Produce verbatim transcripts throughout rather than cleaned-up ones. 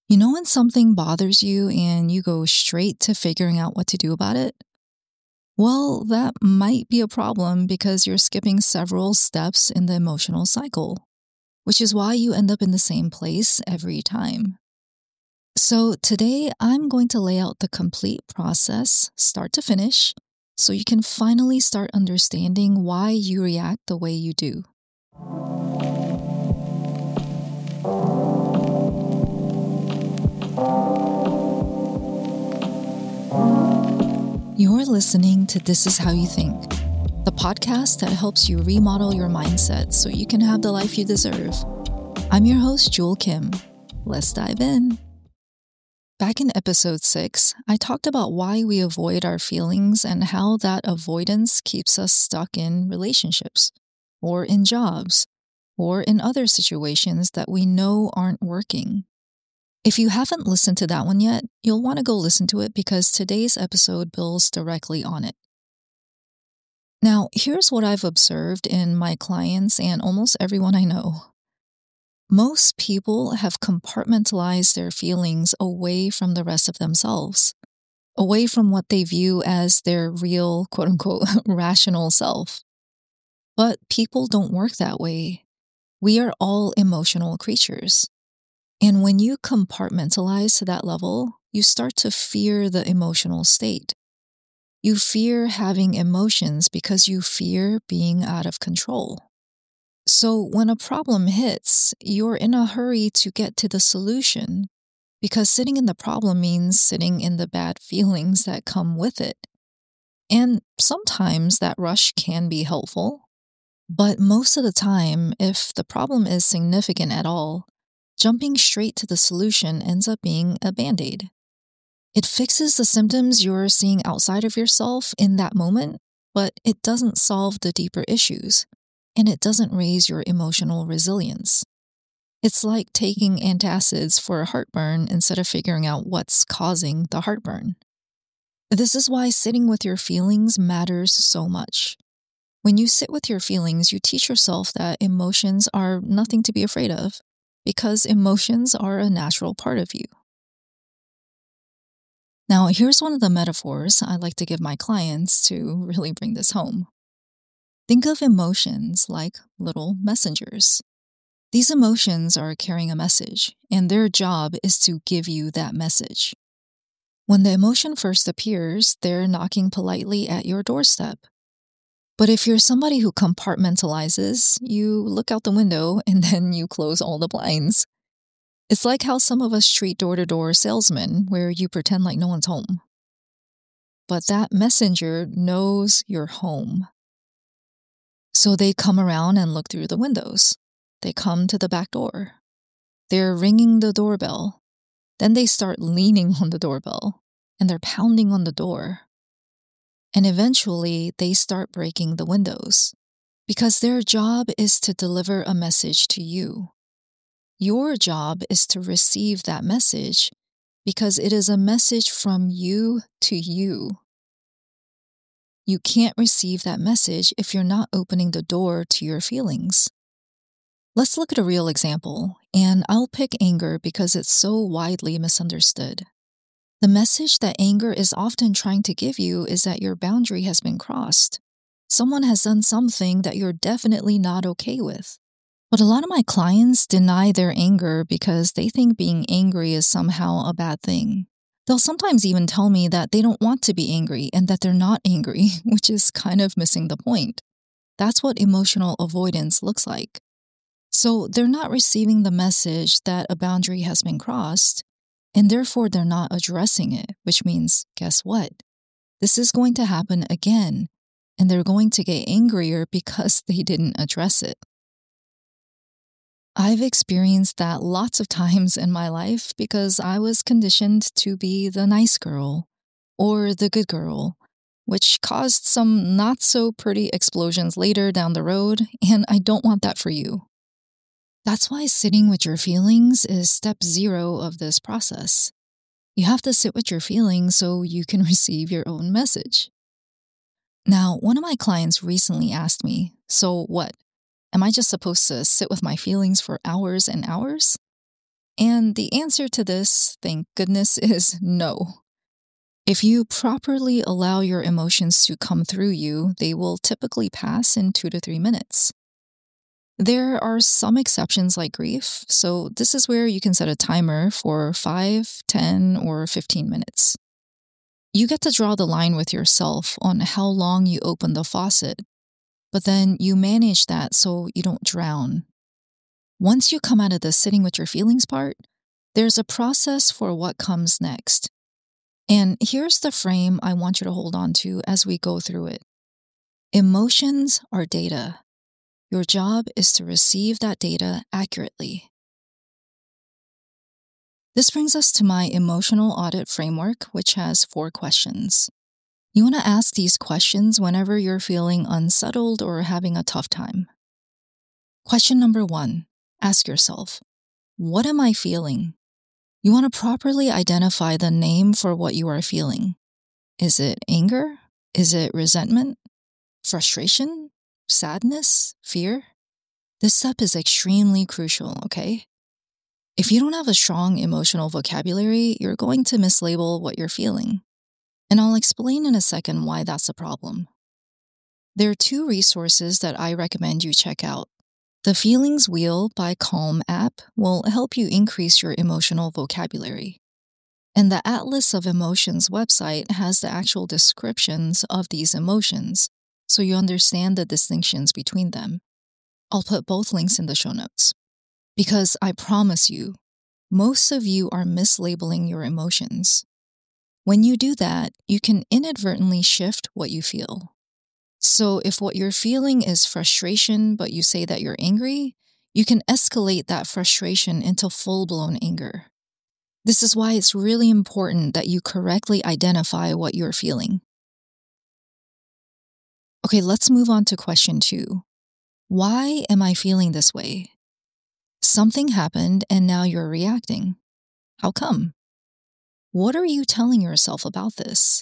You know when something bothers you and you go straight to figuring out what to do about it? Well, that might be a problem because you're skipping several steps in the emotional cycle, which is why you end up in the same place every time. So today I'm going to lay out the complete process, start to finish, so you can finally start understanding why you react the way you do. You're listening to This Is How You Think, the podcast that helps you remodel your mindset so you can have the life you deserve. I'm your host, Jewel Kim. Let's dive in. Back in episode six, I talked about why we avoid our feelings and how that avoidance keeps us stuck in relationships, or in jobs, or in other situations that we know aren't working. If you haven't listened to that one yet, you'll want to go listen to it because today's episode builds directly on it. Now, here's what I've observed in my clients and almost everyone I know. Most people have compartmentalized their feelings away from the rest of themselves, away from what they view as their real, quote-unquote, rational self. But people don't work that way. We are all emotional creatures. And when you compartmentalize to that level, you start to fear the emotional state. You fear having emotions because you fear being out of control. So when a problem hits, you're in a hurry to get to the solution because sitting in the problem means sitting in the bad feelings that come with it. And sometimes that rush can be helpful, but most of the time, if the problem is significant at all, jumping straight to the solution ends up being a band-aid. It fixes the symptoms you're seeing outside of yourself in that moment, but it doesn't solve the deeper issues, and it doesn't raise your emotional resilience. It's like taking antacids for heartburn instead of figuring out what's causing the heartburn. This is why sitting with your feelings matters so much. When you sit with your feelings, you teach yourself that emotions are nothing to be afraid of, because emotions are a natural part of you. Now, here's one of the metaphors I like to give my clients to really bring this home. Think of emotions like little messengers. These emotions are carrying a message, and their job is to give you that message. When the emotion first appears, they're knocking politely at your doorstep. But if you're somebody who compartmentalizes, you look out the window and then you close all the blinds. It's like how some of us treat door-to-door salesmen, where you pretend like no one's home. But that messenger knows you're home. So they come around and look through the windows. They come to the back door. They're ringing the doorbell. Then they start leaning on the doorbell, and they're pounding on the door. And eventually, they start breaking the windows because their job is to deliver a message to you. Your job is to receive that message because it is a message from you to you. You can't receive that message if you're not opening the door to your feelings. Let's look at a real example, and I'll pick anger because it's so widely misunderstood. The message that anger is often trying to give you is that your boundary has been crossed. Someone has done something that you're definitely not okay with. But a lot of my clients deny their anger because they think being angry is somehow a bad thing. They'll sometimes even tell me that they don't want to be angry and that they're not angry, which is kind of missing the point. That's what emotional avoidance looks like. So they're not receiving the message that a boundary has been crossed, and therefore they're not addressing it, which means, guess what? This is going to happen again, and they're going to get angrier because they didn't address it. I've experienced that lots of times in my life because I was conditioned to be the nice girl or the good girl, which caused some not so pretty explosions later down the road, and I don't want that for you. That's why sitting with your feelings is step zero of this process. You have to sit with your feelings so you can receive your own message. Now, one of my clients recently asked me, so what? Am I just supposed to sit with my feelings for hours and hours? And the answer to this, thank goodness, is no. If you properly allow your emotions to come through you, they will typically pass in two to three minutes. There are some exceptions like grief, so this is where you can set a timer for five, ten, or fifteen minutes. You get to draw the line with yourself on how long you open the faucet, but then you manage that so you don't drown. Once you come out of the sitting with your feelings part, there's a process for what comes next. And here's the frame I want you to hold on to as we go through it. Emotions are data. Your job is to receive that data accurately. This brings us to my emotional audit framework, which has four questions. You want to ask these questions whenever you're feeling unsettled or having a tough time. Question number one, ask yourself, what am I feeling? You want to properly identify the name for what you are feeling. Is it anger? Is it resentment? Frustration? Sadness? Fear? This step is extremely crucial, okay? If you don't have a strong emotional vocabulary, you're going to mislabel what you're feeling. And I'll explain in a second why that's a problem. There are two resources that I recommend you check out. The Feelings Wheel by Calm app will help you increase your emotional vocabulary. And the Atlas of Emotions website has the actual descriptions of these emotions, so you understand the distinctions between them. I'll put both links in the show notes. Because I promise you, most of you are mislabeling your emotions. When you do that, you can inadvertently shift what you feel. So if what you're feeling is frustration, but you say that you're angry, you can escalate that frustration into full-blown anger. This is why it's really important that you correctly identify what you're feeling. Okay, let's move on to question two. Why am I feeling this way? Something happened and now you're reacting. How come? What are you telling yourself about this?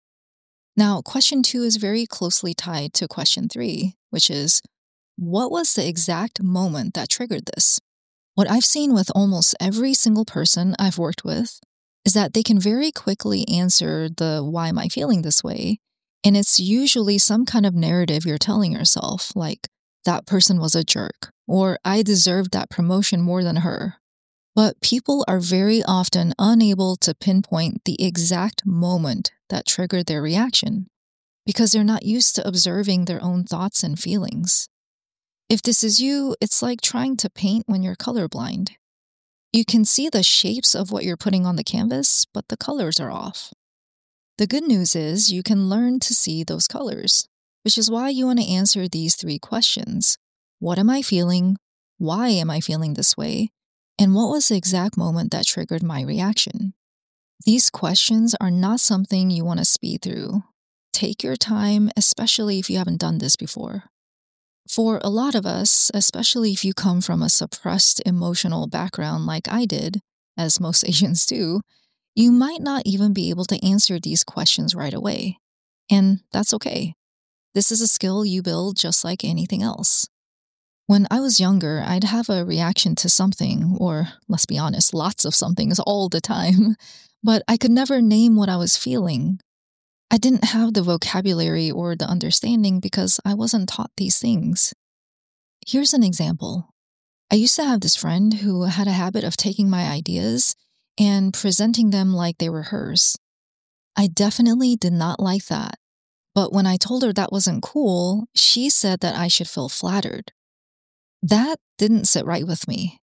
Now, question two is very closely tied to question three, which is, what was the exact moment that triggered this? What I've seen with almost every single person I've worked with is that they can very quickly answer the why am I feeling this way, and it's usually some kind of narrative you're telling yourself, like, that person was a jerk, or I deserved that promotion more than her. But people are very often unable to pinpoint the exact moment that triggered their reaction because they're not used to observing their own thoughts and feelings. If this is you, it's like trying to paint when you're colorblind. You can see the shapes of what you're putting on the canvas, but the colors are off. The good news is you can learn to see those colors, which is why you want to answer these three questions. What am I feeling? Why am I feeling this way? And what was the exact moment that triggered my reaction? These questions are not something you want to speed through. Take your time, especially if you haven't done this before. For a lot of us, especially if you come from a suppressed emotional background like I did, as most Asians do, you might not even be able to answer these questions right away. And that's okay. This is a skill you build just like anything else. When I was younger, I'd have a reaction to something, or let's be honest, lots of somethings all the time, but I could never name what I was feeling. I didn't have the vocabulary or the understanding because I wasn't taught these things. Here's an example. I used to have this friend who had a habit of taking my ideas and presenting them like they were hers. I definitely did not like that, but when I told her that wasn't cool, she said that I should feel flattered. That didn't sit right with me.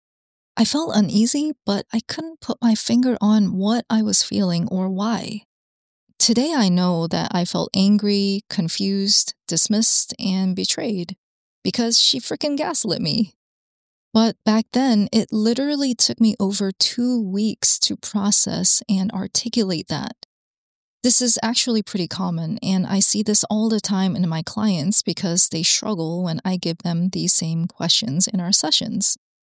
I felt uneasy, but I couldn't put my finger on what I was feeling or why. Today I know that I felt angry, confused, dismissed, and betrayed because she freaking gaslit me. But back then, it literally took me over two weeks to process and articulate that. This is actually pretty common, and I see this all the time in my clients because they struggle when I give them these same questions in our sessions.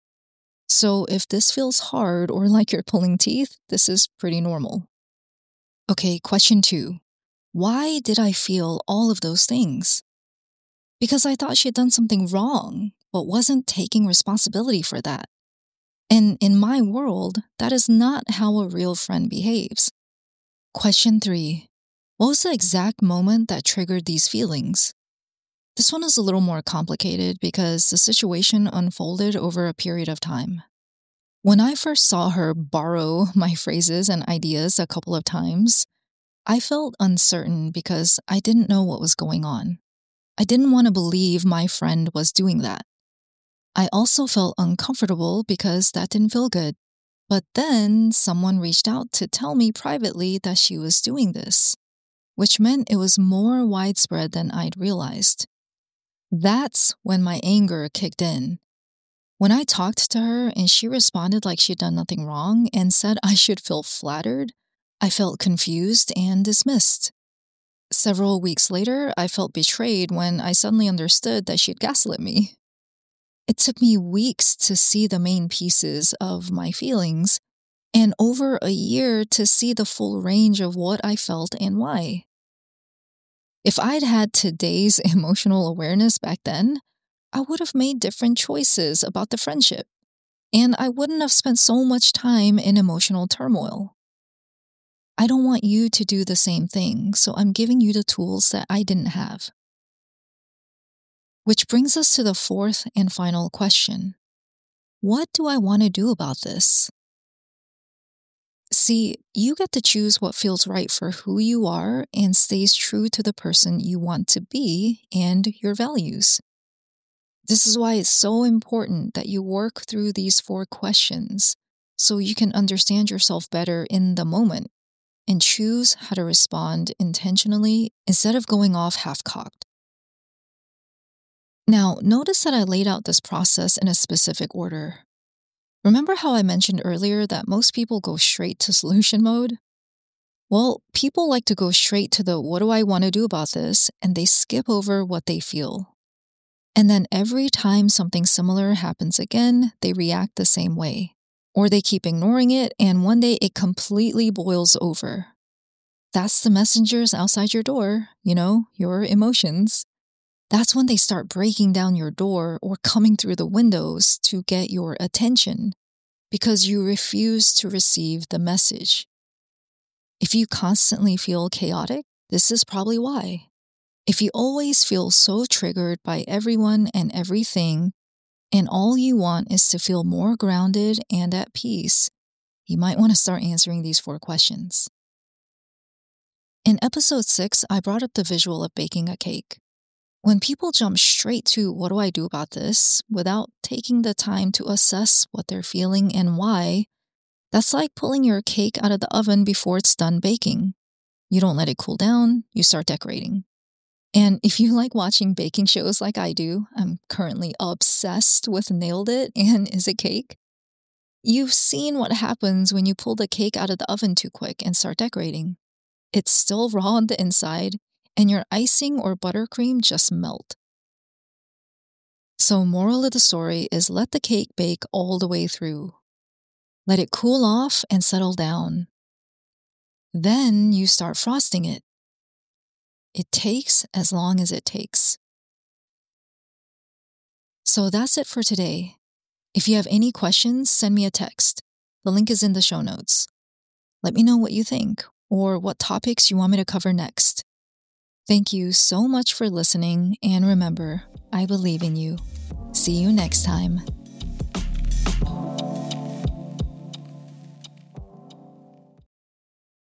So if this feels hard or like you're pulling teeth, this is pretty normal. Okay, question two. Why did I feel all of those things? Because I thought she had done something wrong, but wasn't taking responsibility for that. And in my world, that is not how a real friend behaves. Question three. What was the exact moment that triggered these feelings? This one is a little more complicated because the situation unfolded over a period of time. When I first saw her borrow my phrases and ideas a couple of times, I felt uncertain because I didn't know what was going on. I didn't want to believe my friend was doing that. I also felt uncomfortable because that didn't feel good. But then someone reached out to tell me privately that she was doing this, which meant it was more widespread than I'd realized. That's when my anger kicked in. When I talked to her and she responded like she'd done nothing wrong and said I should feel flattered, I felt confused and dismissed. Several weeks later, I felt betrayed when I suddenly understood that she'd gaslit me. It took me weeks to see the main pieces of my feelings, and over a year to see the full range of what I felt and why. If I'd had today's emotional awareness back then, I would have made different choices about the friendship, and I wouldn't have spent so much time in emotional turmoil. I don't want you to do the same thing, so I'm giving you the tools that I didn't have. Which brings us to the fourth and final question. What do I want to do about this? See, you get to choose what feels right for who you are and stays true to the person you want to be and your values. This is why it's so important that you work through these four questions so you can understand yourself better in the moment and choose how to respond intentionally instead of going off half-cocked. Now, notice that I laid out this process in a specific order. Remember how I mentioned earlier that most people go straight to solution mode? Well, people like to go straight to the what do I want to do about this, and they skip over what they feel. And then every time something similar happens again, they react the same way. Or they keep ignoring it, and one day it completely boils over. That's the messengers outside your door, you know, your emotions. That's when they start breaking down your door or coming through the windows to get your attention because you refuse to receive the message. If you constantly feel chaotic, this is probably why. If you always feel so triggered by everyone and everything, and all you want is to feel more grounded and at peace, you might want to start answering these four questions. In episode six, I brought up the visual of baking a cake. When people jump straight to what do I do about this without taking the time to assess what they're feeling and why, that's like pulling your cake out of the oven before it's done baking. You don't let it cool down, you start decorating. And if you like watching baking shows like I do, I'm currently obsessed with Nailed It and Is It Cake? You've seen what happens when you pull the cake out of the oven too quick and start decorating. It's still raw on the inside, and your icing or buttercream just melt. So moral of the story is let the cake bake all the way through. Let it cool off and settle down. Then you start frosting it. It takes as long as it takes. So that's it for today. If you have any questions, send me a text. The link is in the show notes. Let me know what you think or what topics you want me to cover next. Thank you so much for listening, and remember, I believe in you. See you next time.